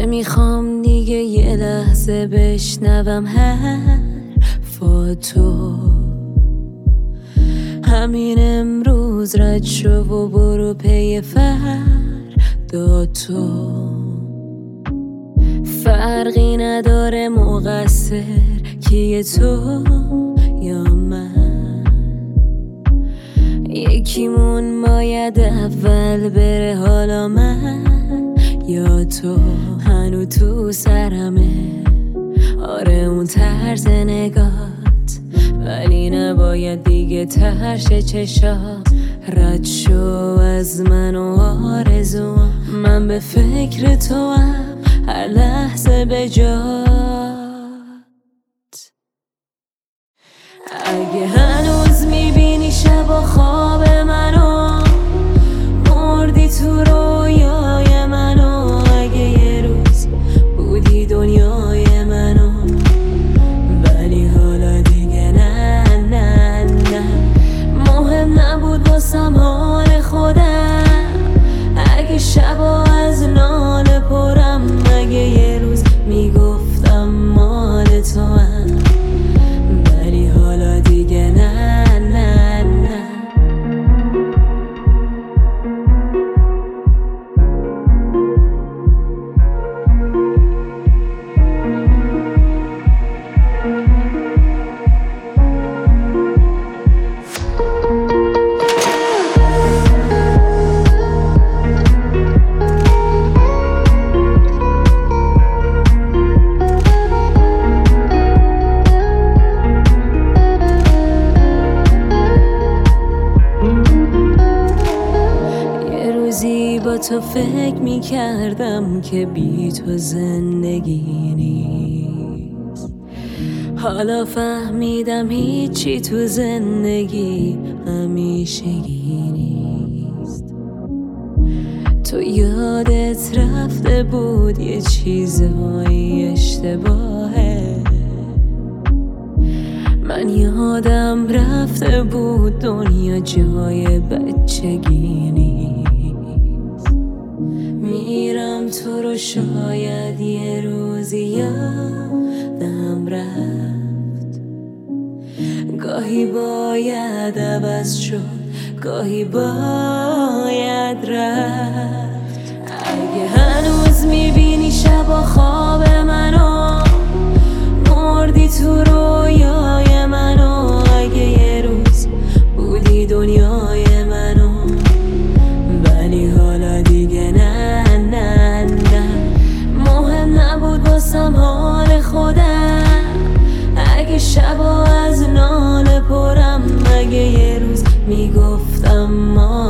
نمیخوام دیگه یه لحظه بشنوم حرفاتو. همین امروز رد شو و برو پی فردا تو. فرقی نداره مقصر کیه، تو یا من. یکیمون باید اول بره، حالا من یا تو. هنو تو سرمه آره اون طرز نگات، ولی نباید دیگه ترش چشام. رد شو از من و آرزوام، من به فکر تو هم هر لحظه به جات. اگه هنوز میبینی شب و خواب منو، مردی تو رویای منو. اگه یه روز بودی دنیای منو، ولی حالا دیگه نه نه نه. مهم نبود واسم حال خودم، اگه شبا از ناله پرم. اگه یه روز میگفتم مال تو هم، ولی حالا دیگه نه نه نه. با تو فکر میکردم که بی تو زندگی نیست. حالا فهمیدم هیچی تو زندگی همیشگی نیست. تو یادت رفته بود یه چیزهای اشتباهه، من یادم رفته بود دنیا جای بچگی نیست. میرم تو رو شاید یه روزی یادم رفت. گاهی باید عوض شد، گاهی باید رفت. اگه هنوز میبینی شب و خواب منو، مردی تو رویای منو. اگه یه روز بودی دنیای منو، ولی حالا دیگه نه نه نه. مهم نبود واسم حال خودم، اگه شبا از ناله پرم. اگه یه روز میگفتم ما